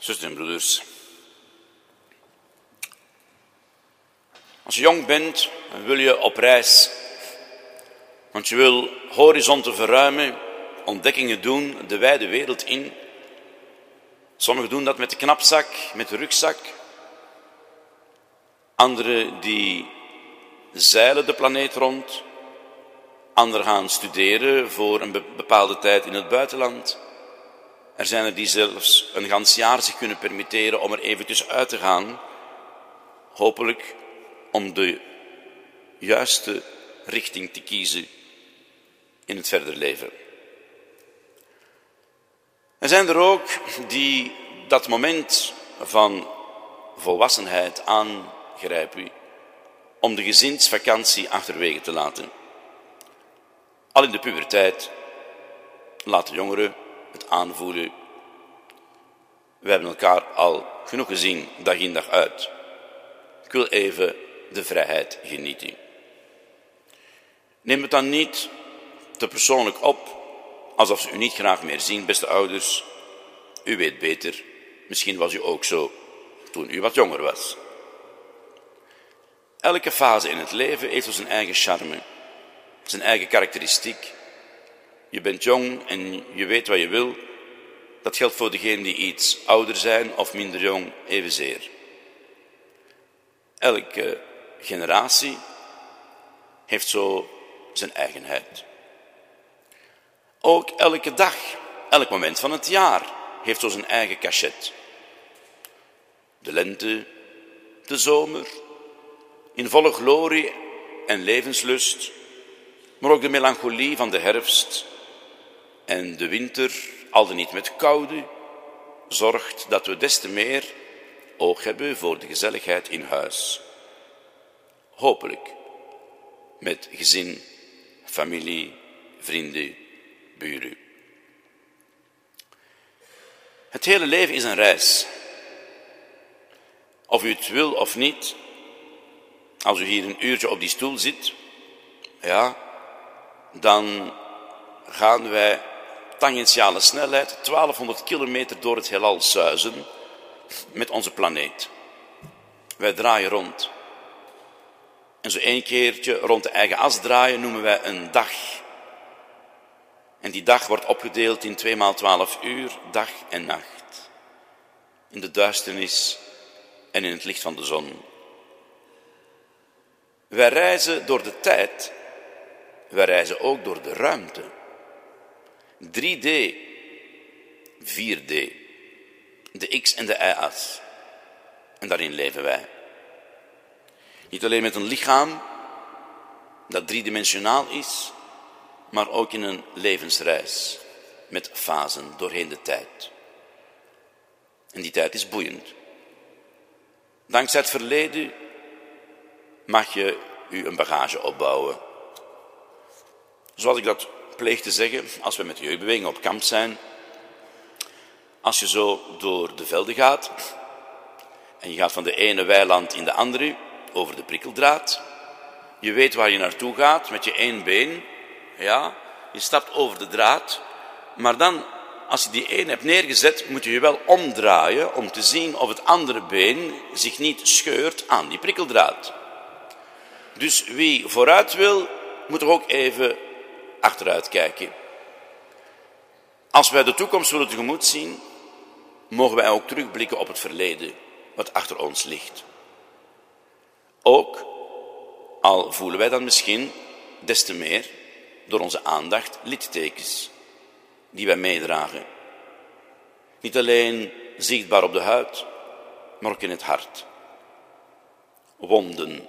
Zusters en broeders, als je jong bent, dan wil je op reis. Want je wil horizonten verruimen, ontdekkingen doen, de wijde wereld in. Sommigen doen dat met de knapzak, met de rugzak. Anderen die zeilen de planeet rond. Anderen gaan studeren voor een bepaalde tijd in het buitenland. Er zijn er die zelfs een gans jaar zich kunnen permitteren om er eventjes uit te gaan. Hopelijk om de juiste richting te kiezen in het verder leven. Er zijn er ook die dat moment van volwassenheid aangrijpen om de gezinsvakantie achterwege te laten. Al in de puberteit laten jongeren het aanvoelen. We hebben elkaar al genoeg gezien, dag in dag uit. Ik wil even de vrijheid genieten. Neem het dan niet te persoonlijk op, alsof ze u niet graag meer zien, beste ouders. U weet beter, misschien was u ook zo toen u wat jonger was. Elke fase in het leven heeft zijn eigen charme, zijn eigen karakteristiek. Je bent jong en je weet wat je wil. Dat geldt voor degenen die iets ouder zijn of minder jong evenzeer. Elke generatie heeft zo zijn eigenheid. Ook elke dag, elk moment van het jaar heeft zo zijn eigen cachet. De lente, de zomer, in volle glorie en levenslust, maar ook de melancholie van de herfst en de winter, al dan niet met koude, zorgt dat we des te meer oog hebben voor de gezelligheid in huis. Hopelijk met gezin, familie, vrienden, buren. Het hele leven is een reis. Of u het wil of niet, als u hier een uurtje op die stoel zit, ja, dan gaan wij tangentiale snelheid 1200 kilometer door het heelal suizen met onze planeet. Wij draaien rond. En zo één keertje rond de eigen as draaien noemen wij een dag. En die dag wordt opgedeeld in 2 maal 12 uur, dag en nacht. In de duisternis en in het licht van de zon. Wij reizen door de tijd. Wij reizen ook door de ruimte. 3D, 4D, de x- en de y-as. En daarin leven wij. Niet alleen met een lichaam dat driedimensionaal is, maar ook in een levensreis met fasen doorheen de tijd. En die tijd is boeiend. Dankzij het verleden mag je u een bagage opbouwen. Zoals ik dat pleeg te zeggen, als we met de jeugdbeweging op kamp zijn, als je zo door de velden gaat en je gaat van de ene weiland in de andere over de prikkeldraad, je weet waar je naartoe gaat met je één been, ja, je stapt over de draad, maar dan, als je die één hebt neergezet, moet je je wel omdraaien om te zien of het andere been zich niet scheurt aan die prikkeldraad. Dus wie vooruit wil, moet er ook even achteruit kijken. Als wij de toekomst willen tegemoet zien, mogen wij ook terugblikken op het verleden, wat achter ons ligt. Ook al voelen wij dan misschien des te meer door onze aandacht littekens die wij meedragen. Niet alleen zichtbaar op de huid, maar ook in het hart. Wonden,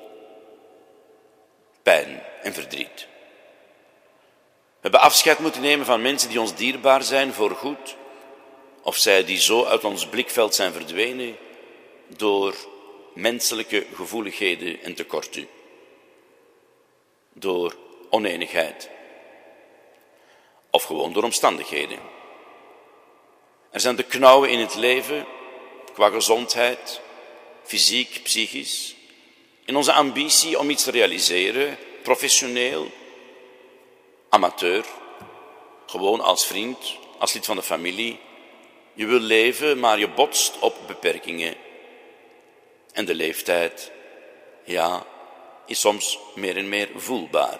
pijn en verdriet. We hebben afscheid moeten nemen van mensen die ons dierbaar zijn voorgoed, of zij die zo uit ons blikveld zijn verdwenen door menselijke gevoeligheden en tekorten, door oneenigheid of gewoon door omstandigheden. Er zijn de knauwen in het leven qua gezondheid, fysiek, psychisch, in onze ambitie om iets te realiseren, professioneel, amateur, gewoon als vriend, als lid van de familie, Je wil leven, maar je botst op beperkingen. En de leeftijd, ja, is soms meer en meer voelbaar.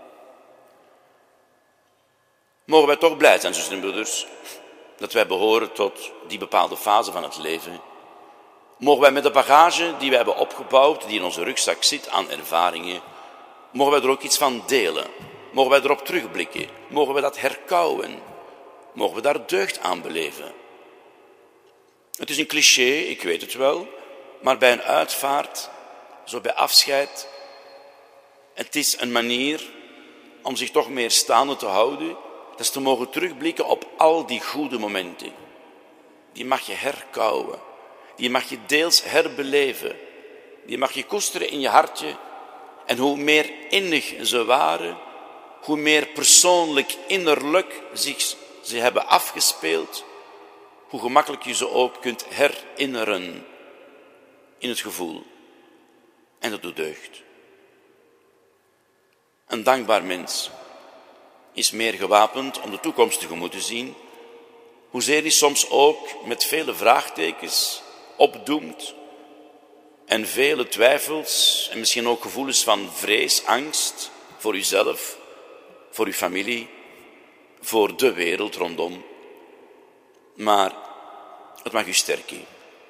Mogen wij toch blij zijn, zusters en broeders, dat wij behoren tot die bepaalde fase van het leven. Mogen wij met de bagage die wij hebben opgebouwd, die in onze rugzak zit aan ervaringen, mogen wij er ook iets van delen. Mogen wij erop terugblikken. Mogen we dat herkauwen. Mogen we daar deugd aan beleven. Het is een cliché, ik weet het wel, maar bij een uitvaart, zo bij afscheid, het is een manier om zich toch meer staande te houden. Dat is te mogen terugblikken op al die goede momenten. Die mag je herkauwen. Die mag je deels herbeleven. Die mag je koesteren in je hartje. En hoe meer innig ze waren, hoe meer persoonlijk, innerlijk zich ze hebben afgespeeld, hoe gemakkelijk je ze ook kunt herinneren in het gevoel. En dat doet deugd. Een dankbaar mens is meer gewapend om de toekomst tegemoet te zien, hoezeer hij soms ook met vele vraagtekens opdoemt en vele twijfels en misschien ook gevoelens van vrees, angst voor uzelf, voor uw familie, voor de wereld rondom. Maar het mag u sterken.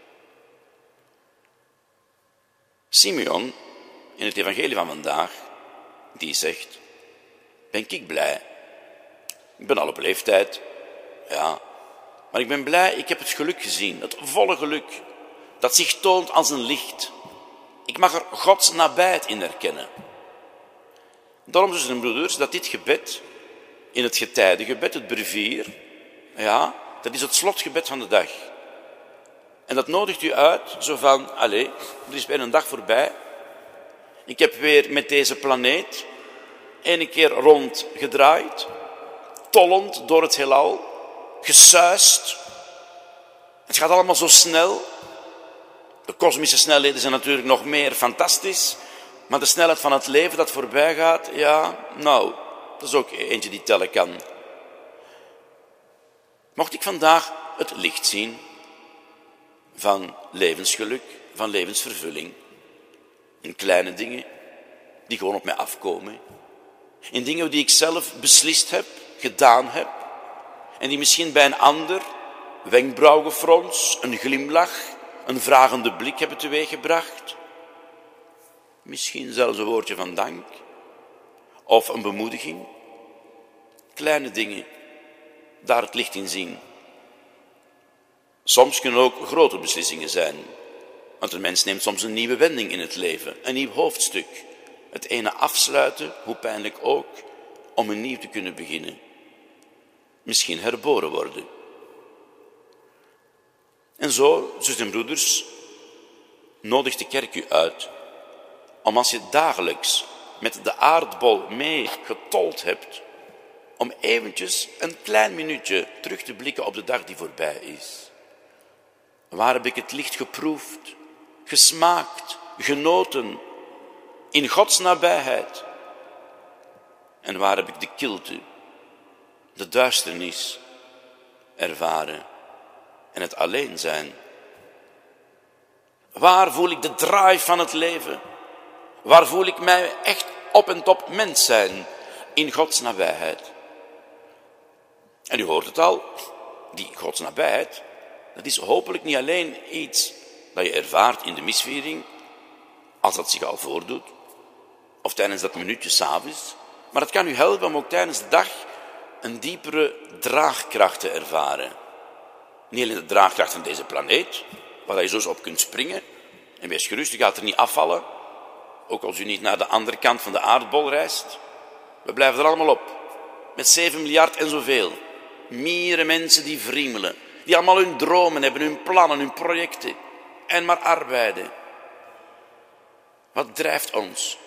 Simeon, in het evangelie van vandaag, die zegt, ben ik blij. Ik ben al op leeftijd, ja, maar ik ben blij, ik heb het geluk gezien, het volle geluk, dat zich toont als een licht. Ik mag er Gods nabijheid in herkennen. Daarom, zusters en broeders, dat dit gebed, in het getijdengebed, het brevier, ja, dat is het slotgebed van de dag. En dat nodigt u uit, zo van, allee, er is bijna een dag voorbij. Ik heb weer met deze planeet 1 keer rondgedraaid, tollend door het heelal, gesuist. Het gaat allemaal zo snel. De kosmische snelheden zijn natuurlijk nog meer fantastisch, maar de snelheid van het leven dat voorbij gaat, ja, nou, dat is ook eentje die tellen kan. Mocht ik vandaag het licht zien van levensgeluk, van levensvervulling, in kleine dingen die gewoon op mij afkomen, in dingen die ik zelf beslist heb, gedaan heb, en die misschien bij een ander wenkbrauwgefrons, een glimlach, een vragende blik hebben teweeggebracht. Misschien zelfs een woordje van dank of een bemoediging. Kleine dingen, daar het licht in zien. Soms kunnen ook grote beslissingen zijn, want een mens neemt soms een nieuwe wending in het leven, een nieuw hoofdstuk. Het ene afsluiten, hoe pijnlijk ook, om een nieuw te kunnen beginnen. Misschien herboren worden. En zo, zusters en broeders, nodigt de kerk u uit om als je dagelijks met de aardbol mee getold hebt, om eventjes een klein minuutje terug te blikken op de dag die voorbij is. Waar heb ik het licht geproefd, gesmaakt, genoten, in Gods nabijheid? En waar heb ik de kilte, de duisternis ervaren en het alleen zijn? Waar voel ik de drive van het leven? Waar voel ik mij echt op en top mens zijn in Gods nabijheid? En u hoort het al, die Gods nabijheid, dat is hopelijk niet alleen iets dat je ervaart in de misviering, als dat zich al voordoet, of tijdens dat minuutje 's avonds, maar het kan u helpen om ook tijdens de dag een diepere draagkracht te ervaren. Niet alleen de draagkracht van deze planeet, waar je zo eens op kunt springen, en wees gerust, u gaat er niet afvallen, ook als u niet naar de andere kant van de aardbol reist. We blijven er allemaal op, met 7 miljard en zoveel. Mieren mensen die vriemelen, die allemaal hun dromen hebben, hun plannen, hun projecten, en maar arbeiden. Wat drijft ons?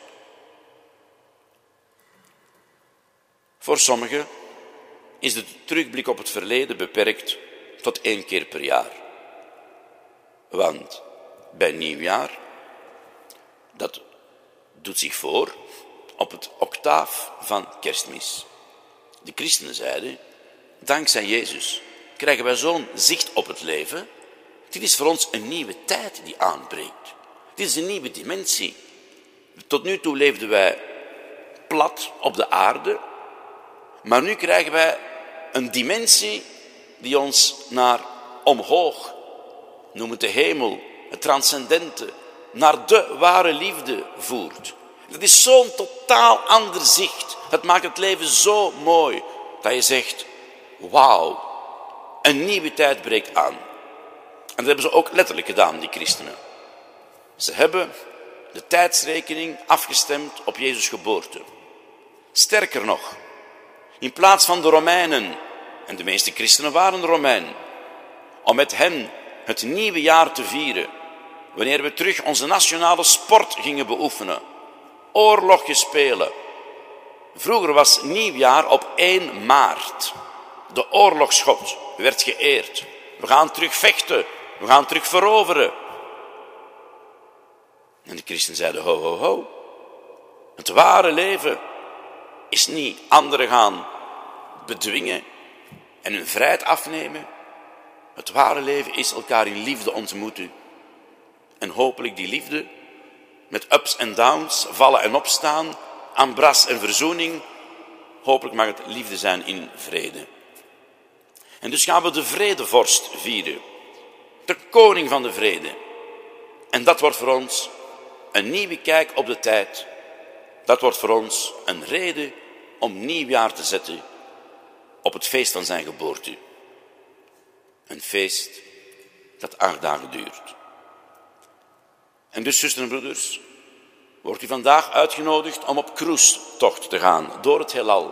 Voor sommigen is de terugblik op het verleden beperkt tot 1 keer per jaar. Want bij nieuwjaar, dat doet zich voor op het octaaf van Kerstmis. De christenen zeiden, dankzij Jezus krijgen wij zo'n zicht op het leven. Dit is voor ons een nieuwe tijd die aanbreekt. Dit is een nieuwe dimensie. Tot nu toe leefden wij plat op de aarde, maar nu krijgen wij een dimensie die ons naar omhoog, noem het de hemel, het transcendente, naar de ware liefde voert. Dat is zo'n totaal ander zicht. Het maakt het leven zo mooi dat je zegt, wauw, een nieuwe tijd breekt aan. En dat hebben ze ook letterlijk gedaan, die christenen. Ze hebben de tijdsrekening afgestemd op Jezus' geboorte. Sterker nog, in plaats van de Romeinen, en de meeste christenen waren Romein, om met hen het nieuwe jaar te vieren, wanneer we terug onze nationale sport gingen beoefenen, oorlogjes spelen. Vroeger was nieuwjaar op 1 maart. De oorlogsgod werd geëerd. We gaan terug vechten, we gaan terug veroveren. En de christenen zeiden, ho, ho, ho. Het ware leven is niet anderen gaan bedwingen en hun vrijheid afnemen. Het ware leven is elkaar in liefde ontmoeten. En hopelijk die liefde met ups en downs, vallen en opstaan, ambras en verzoening. Hopelijk mag het liefde zijn in vrede. En dus gaan we de vredevorst vieren. De koning van de vrede. En dat wordt voor ons een nieuwe kijk op de tijd. Dat wordt voor ons een reden om nieuwjaar te zetten op het feest van zijn geboorte. Een feest dat 8 dagen duurt. En dus, zusters en broeders, wordt u vandaag uitgenodigd om op cruisetocht te gaan door het heelal.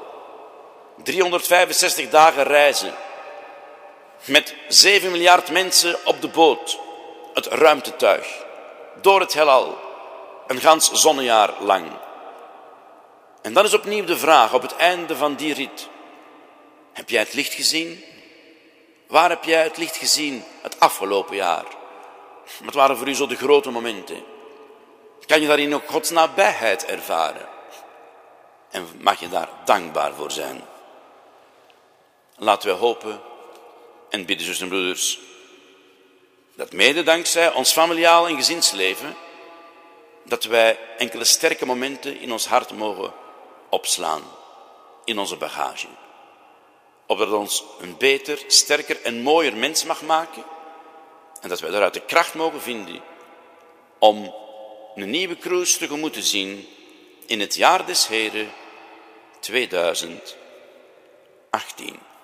365 dagen reizen. Met 7 miljard mensen op de boot. Het ruimtetuig. Door het heelal. Een gans zonnejaar lang. En dan is opnieuw de vraag op het einde van die rit. Heb jij het licht gezien? Waar heb jij het licht gezien het afgelopen jaar? Wat waren voor u zo de grote momenten? Kan je daarin ook Gods nabijheid ervaren? En mag je daar dankbaar voor zijn? Laten wij hopen en bidden, zusters en broeders, dat mede dankzij ons familiaal en gezinsleven, dat wij enkele sterke momenten in ons hart mogen opslaan, in onze bagage. Opdat het ons een beter, sterker en mooier mens mag maken. En dat wij daaruit de kracht mogen vinden om een nieuwe cruise tegemoet te zien in het jaar des Heren 2018.